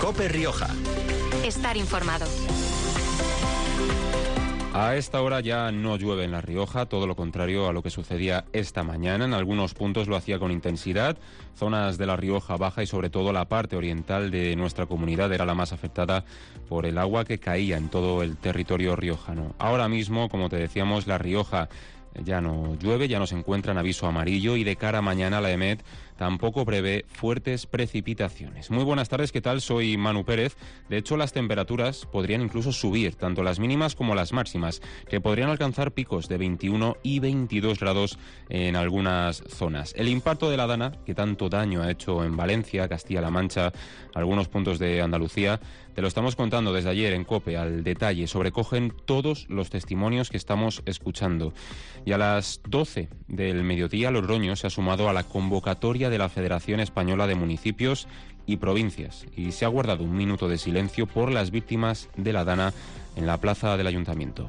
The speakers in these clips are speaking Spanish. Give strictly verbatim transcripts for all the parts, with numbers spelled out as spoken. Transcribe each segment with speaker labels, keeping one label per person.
Speaker 1: COPE Rioja.
Speaker 2: Estar informado.
Speaker 3: A esta hora ya no llueve en La Rioja, todo lo contrario a lo que sucedía esta mañana. En algunos puntos lo hacía con intensidad. Zonas de La Rioja Baja y sobre todo la parte oriental de nuestra comunidad era la más afectada por el agua que caía en todo el territorio riojano. Ahora mismo, como te decíamos, La Rioja ya no llueve, ya no se encuentra en aviso amarillo y de cara a mañana la EMET tampoco prevé fuertes precipitaciones. Muy buenas tardes, ¿qué tal? Soy Manu Pérez. De hecho, las temperaturas podrían incluso subir, tanto las mínimas como las máximas, que podrían alcanzar picos de veintiuno y veintidós grados en algunas zonas. El impacto de la Dana, que tanto daño ha hecho en Valencia, Castilla-La Mancha, algunos puntos de Andalucía, te lo estamos contando desde ayer en COPE al detalle. Sobrecogen todos los testimonios que estamos escuchando. Y a las doce del mediodía, Logroño se ha sumado a la convocatoria de la Federación Española de Municipios y Provincias y se ha guardado un minuto de silencio por las víctimas de la Dana en la plaza del Ayuntamiento.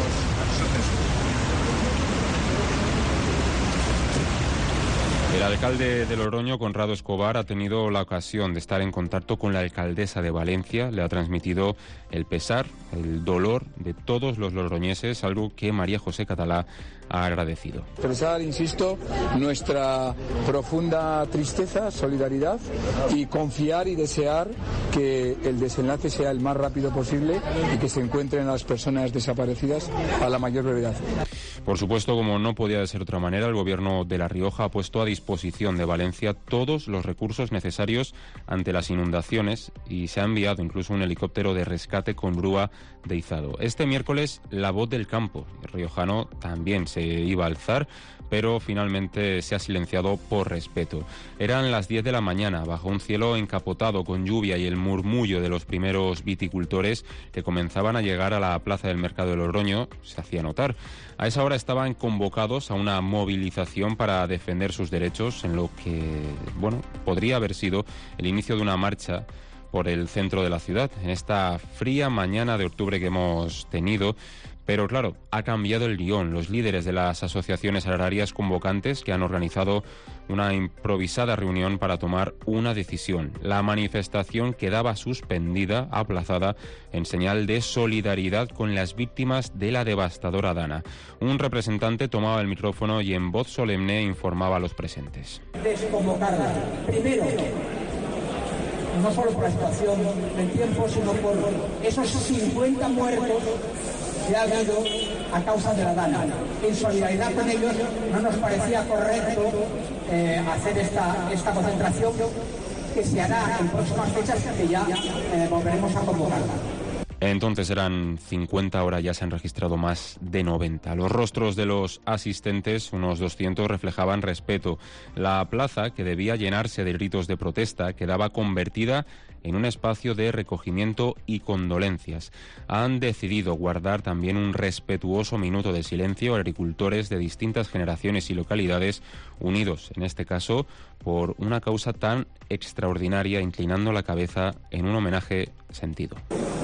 Speaker 3: El alcalde de Logroño, Conrado Escobar, ha tenido la ocasión de estar en contacto con la alcaldesa de Valencia. Le ha transmitido el pesar, el dolor de todos los logroñeses, algo que María José Catalá ha agradecido.
Speaker 4: Expresar, insisto, nuestra profunda tristeza, solidaridad y confiar y desear que el desenlace sea el más rápido posible y que se encuentren a las personas desaparecidas a la mayor brevedad.
Speaker 3: Por supuesto, como no podía de ser de otra manera, el Gobierno de La Rioja ha puesto a disposición de Valencia todos los recursos necesarios ante las inundaciones y se ha enviado incluso un helicóptero de rescate con grúa de izado. Este miércoles, la voz del campo riojano también se iba a alzar, pero finalmente se ha silenciado por respeto. Eran las diez de la mañana, bajo un cielo encapotado con lluvia y el murmullo de los primeros viticultores que comenzaban a llegar a la plaza del mercado de Logroño, se hacía notar. A esa hora estaban convocados a una movilización para defender sus derechos en lo que, bueno, podría haber sido el inicio de una marcha por el centro de la ciudad, en esta fría mañana de octubre que hemos tenido. Pero claro, ha cambiado el guión. Los líderes de las asociaciones agrarias convocantes que han organizado una improvisada reunión para tomar una decisión. La manifestación quedaba suspendida, aplazada, en señal de solidaridad con las víctimas de la devastadora Dana. Un representante tomaba el micrófono y en voz solemne informaba a los presentes.
Speaker 5: Desconvocarla. Primero, no solo por la situación del tiempo, sino por esos cincuenta muertos que ha habido a causa de la Dana. En solidaridad con ellos no nos parecía correcto eh, hacer esta, esta concentración que se hará en próximas fechas que ya eh, volveremos a convocarla.
Speaker 3: Entonces eran cincuenta, ahora ya se han registrado más de noventa. Los rostros de los asistentes, unos doscientos, reflejaban respeto. La plaza, que debía llenarse de gritos de protesta, quedaba convertida en un espacio de recogimiento y condolencias. Han decidido guardar también un respetuoso minuto de silencio agricultores de distintas generaciones y localidades, unidos, en este caso, por una causa tan extraordinaria, inclinando la cabeza en un homenaje sentido.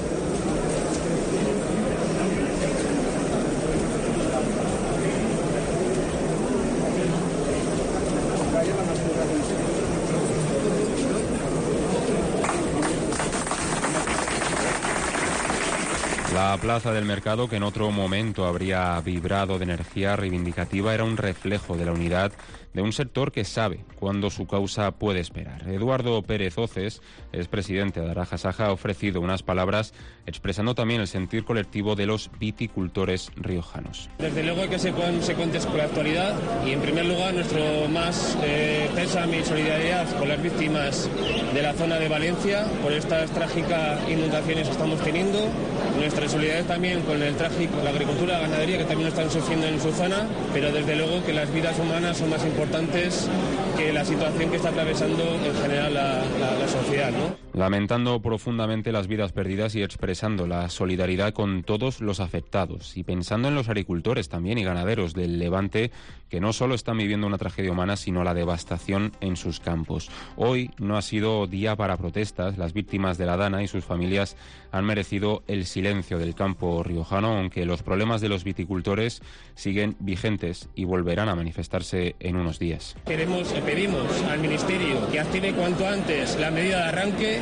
Speaker 3: La plaza del mercado, que en otro momento habría vibrado de energía reivindicativa, era un reflejo de la unidad de un sector que sabe cuándo su causa puede esperar. Eduardo Pérez Oces, es presidente de Araja Saja, ha ofrecido unas palabras expresando también el sentir colectivo de los viticultores riojanos.
Speaker 6: Desde luego que se, se cuente con la actualidad y, en primer lugar, nuestro más eh, pésame y solidaridad con las víctimas de la zona de Valencia por estas trágicas inundaciones que estamos teniendo. Nuestra solidaridad también con el trágico, la agricultura, la ganadería, que también lo están sufriendo en su zona, pero desde luego que las vidas humanas son más importantes que la situación que está atravesando en general la, la, la sociedad, ¿no?
Speaker 3: Lamentando profundamente las vidas perdidas y expresando la solidaridad con todos los afectados y pensando en los agricultores también y ganaderos del Levante, que no solo están viviendo una tragedia humana, sino la devastación en sus campos. Hoy no ha sido día para protestas. Las víctimas de la Dana y sus familias han merecido el silencio del campo riojano, aunque los problemas de los viticultores siguen vigentes y volverán a manifestarse en unos días.
Speaker 6: Queremos, pedimos al Ministerio que active cuanto antes la medida de arranque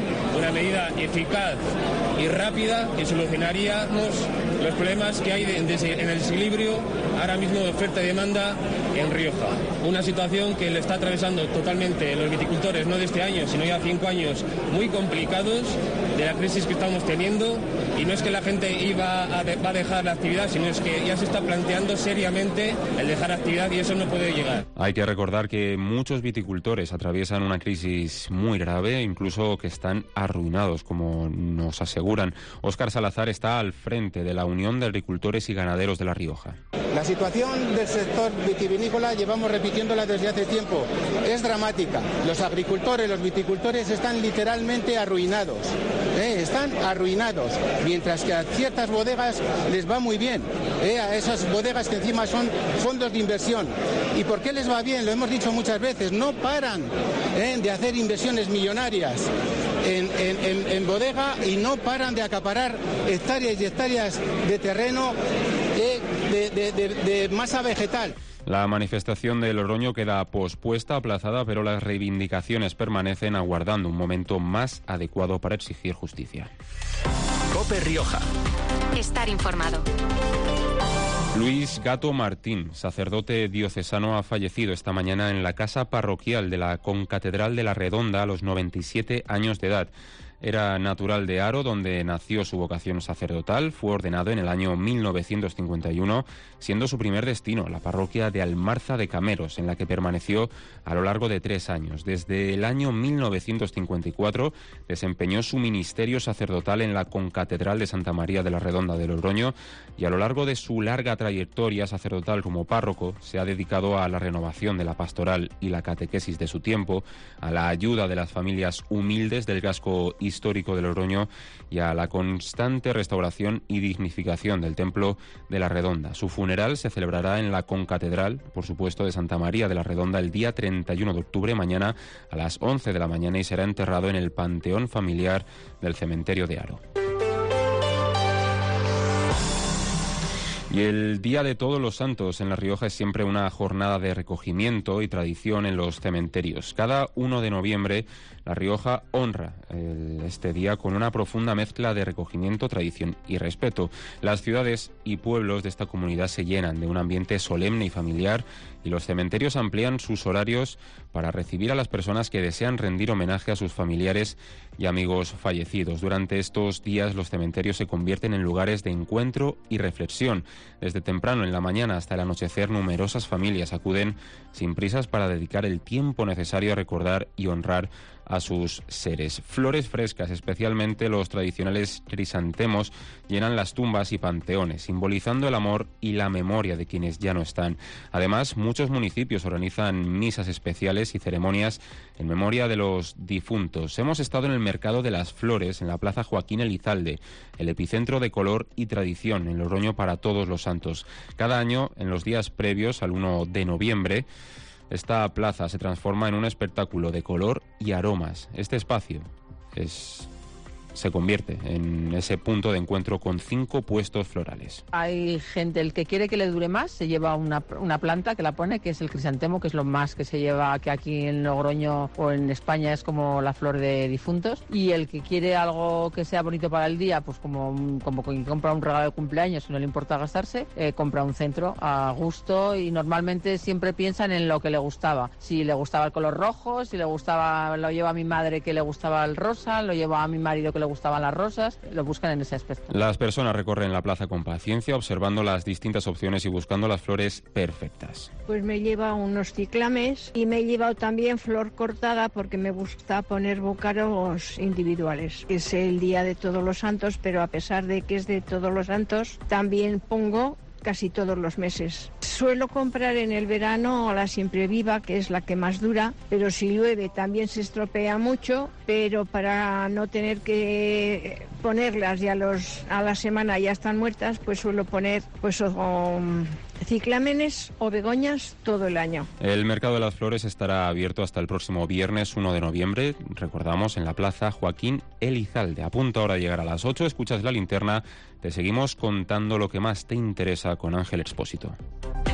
Speaker 6: una medida eficaz y rápida que solucionaríamos los problemas que hay de, de, en el desequilibrio ahora mismo de oferta y demanda en Rioja. Una situación que le está atravesando totalmente los viticultores, no de este año, sino ya cinco años muy complicados de la crisis que estamos teniendo, y no es que la gente iba a de, va a dejar la actividad, sino es que ya se está planteando seriamente el dejar actividad, y eso no puede llegar.
Speaker 3: Hay que recordar que muchos viticultores atraviesan una crisis muy grave, incluso que están arruinados, como nos aseguran. Óscar Salazar está al frente de la Unión de Agricultores y Ganaderos de La Rioja.
Speaker 1: La situación del sector vitivinícola llevamos repitiéndola desde hace tiempo. Es dramática. Los agricultores, los viticultores están literalmente arruinados. ¿eh? Están arruinados. Mientras que a ciertas bodegas les va muy bien. ¿eh? A esas bodegas que encima son fondos de inversión. ¿Y por qué les va bien? Lo hemos dicho muchas veces. No paran ¿eh? de hacer inversiones millonarias en, en, en, en bodega, y no paran de acaparar hectáreas y hectáreas de terreno eh, de, de, de, de masa vegetal.
Speaker 3: La manifestación de Loroño queda pospuesta, aplazada, pero las reivindicaciones permanecen, aguardando un momento más adecuado para exigir justicia.
Speaker 7: COPE Rioja.
Speaker 2: Estar informado.
Speaker 3: Luis Gato Martín, sacerdote diocesano, ha fallecido esta mañana en la casa parroquial de la Concatedral de la Redonda a los noventa y siete años de edad. Era natural de Haro, donde nació su vocación sacerdotal. Fue ordenado en el año mil novecientos cincuenta y uno, siendo su primer destino la parroquia de Almarza de Cameros, en la que permaneció a lo largo de tres años. Desde el año mil novecientos cincuenta y cuatro desempeñó su ministerio sacerdotal en la Concatedral de Santa María de la Redonda de Logroño, y a lo largo de su larga trayectoria sacerdotal como párroco se ha dedicado a la renovación de la pastoral y la catequesis de su tiempo, a la ayuda de las familias humildes del casco histórico de Logroño y a la constante restauración y dignificación del templo de la Redonda. Su funeral se celebrará en la Concatedral, por supuesto, de Santa María de la Redonda el día treinta y uno de octubre, mañana a las once de la mañana, y será enterrado en el panteón familiar del cementerio de Haro. Y el Día de Todos los Santos en La Rioja es siempre una jornada de recogimiento y tradición en los cementerios. Cada uno de noviembre, La Rioja honra el, este día con una profunda mezcla de recogimiento, tradición y respeto. Las ciudades y pueblos de esta comunidad se llenan de un ambiente solemne y familiar, y los cementerios amplían sus horarios para recibir a las personas que desean rendir homenaje a sus familiares y amigos fallecidos. Durante estos días los cementerios se convierten en lugares de encuentro y reflexión. Desde temprano en la mañana hasta el anochecer, numerosas familias acuden sin prisas para dedicar el tiempo necesario a recordar y honrar a sus seres. Flores frescas, especialmente los tradicionales crisantemos, llenan las tumbas y panteones, simbolizando el amor y la memoria de quienes ya no están. Además, muchos municipios organizan misas especiales y ceremonias en memoria de los difuntos. Hemos estado en el Mercado de las Flores, en la Plaza Joaquín Elizalde, el epicentro de color y tradición en Logroño para todos los santos. Cada año, en los días previos al uno de noviembre, esta plaza se transforma en un espectáculo de color y aromas. Este espacio es... se convierte en ese punto de encuentro con cinco puestos florales.
Speaker 8: Hay gente, el que quiere que le dure más, se lleva una, una planta que la pone, que es el crisantemo, que es lo más que se lleva, que aquí en Logroño o en España es como la flor de difuntos. Y el que quiere algo que sea bonito para el día, pues como, como quien compra un regalo de cumpleaños y no le importa gastarse, eh, compra un centro a gusto, y normalmente siempre piensan en lo que le gustaba. Si le gustaba el color rojo, si le gustaba, lo lleva a mi madre que le gustaba el rosa, lo lleva a mi marido que le gustaban las rosas, lo buscan en ese aspecto.
Speaker 3: Las personas recorren la plaza con paciencia, observando las distintas opciones y buscando las flores perfectas.
Speaker 9: Pues me lleva unos ciclames y me he llevado también flor cortada, porque me gusta poner búcaros individuales. Es el Día de Todos los Santos, pero a pesar de que es de Todos los Santos, también pongo casi todos los meses. Suelo comprar en el verano la siempre viva, que es la que más dura, pero si llueve también se estropea mucho, pero para no tener que ponerlas ya los, a la semana ya están muertas, pues suelo poner pues o, ciclámenes o begoñas todo el año.
Speaker 3: El Mercado de las Flores estará abierto hasta el próximo viernes uno de noviembre, recordamos, en la Plaza Joaquín Elizalde. A punto ahora de llegar a las ocho, escuchas La Linterna, te seguimos contando lo que más te interesa con Ángel Expósito.